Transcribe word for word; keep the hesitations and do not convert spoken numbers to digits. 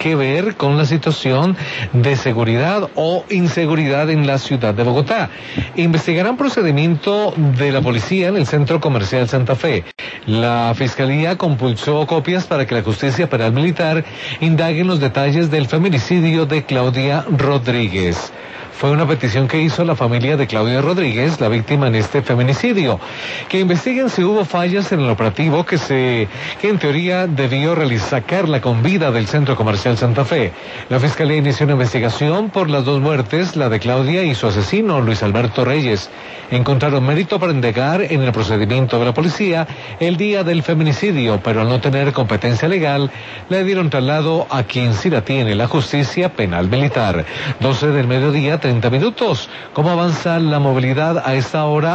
que ver con la situación de seguridad o inseguridad en la ciudad de Bogotá. Investigarán procedimiento de la policía en el Centro Comercial Santa Fe. La Fiscalía compulsó copias para que la Justicia Penal Militar indague en los detalles del feminicidio de Claudia Rodríguez. Fue una petición que hizo la familia de Claudia Rodríguez, la víctima en este feminicidio, que investiguen si hubo fallas en el operativo que se, que en teoría debió realizar, sacarla con vida del Centro Comercial Santa Fe. La Fiscalía inició una investigación por las dos muertes, la de Claudia y su asesino, Luis Alberto Reyes. Encontraron mérito para indagar en el procedimiento de la policía el día del feminicidio, pero al no tener competencia legal, le dieron traslado a quien sí la tiene, la Justicia Penal Militar. doce del mediodía, treinta minutos. ¿Cómo avanza la movilidad a esta hora?